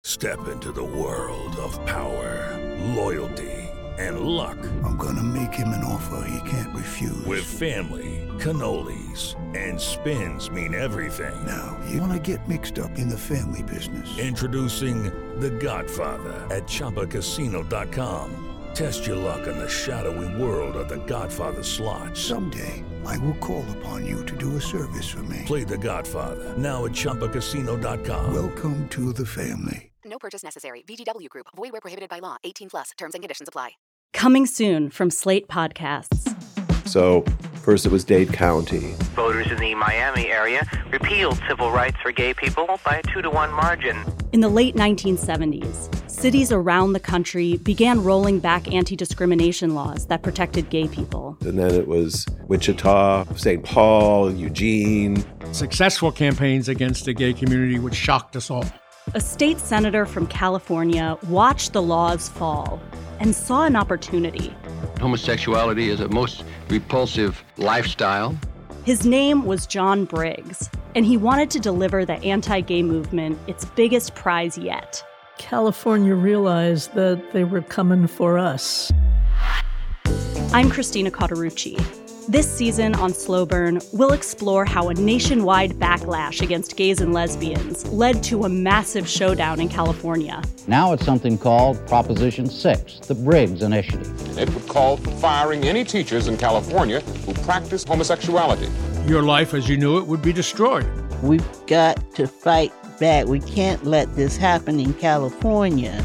Step into the world of power, loyalty, and luck. I'm gonna make him an offer he can't refuse. With family, cannolis, and spins mean everything. Now, you wanna get mixed up in the family business. Introducing The Godfather at Chumba Casino dot com. Test your luck in the shadowy world of The Godfather slot. Someday, I will call upon you to do a service for me. Play The Godfather, now at Chumba Casino dot com. Welcome to the family. No purchase necessary. V G W Group. Void where prohibited by law. eighteen plus. Terms and conditions apply. Coming soon from Slate Podcasts. So, first it was Dade County. Voters in the Miami area repealed civil rights for gay people by a two to one margin. In the late nineteen seventies, cities around the country began rolling back anti-discrimination laws that protected gay people. And then it was Wichita, Saint Paul, Eugene. Successful campaigns against the gay community, which shocked us all. A state senator from California watched the laws fall and saw an opportunity. Homosexuality is a most repulsive lifestyle. His name was John Briggs, and he wanted to deliver the anti-gay movement its biggest prize yet. California realized that they were coming for us. I'm Christina Cauterucci. This season on Slow Burn, we'll explore how a nationwide backlash against gays and lesbians led to a massive showdown in California. Now it's something called Proposition six, the Briggs Initiative. It would call for firing any teachers in California who practice homosexuality. Your life as you knew it would be destroyed. We've got to fight back. We can't let this happen in California.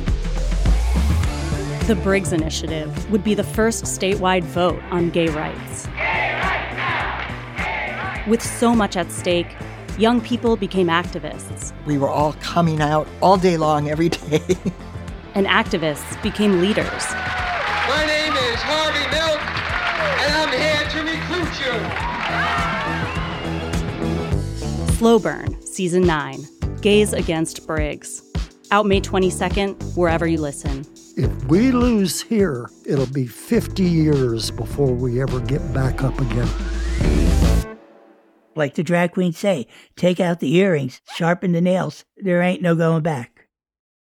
The Briggs Initiative would be the first statewide vote on gay rights. Gay rights now! Gay rights! With so much at stake, young people became activists. We were all coming out all day long, every day. And activists became leaders. My name is Harvey Milk, and I'm here to recruit you. Slow Burn, Season nine, Gays Against Briggs. Out May twenty-second, wherever you listen. If we lose here, it'll be fifty years before we ever get back up again. Like the drag queens say, take out the earrings, sharpen the nails. There ain't no going back.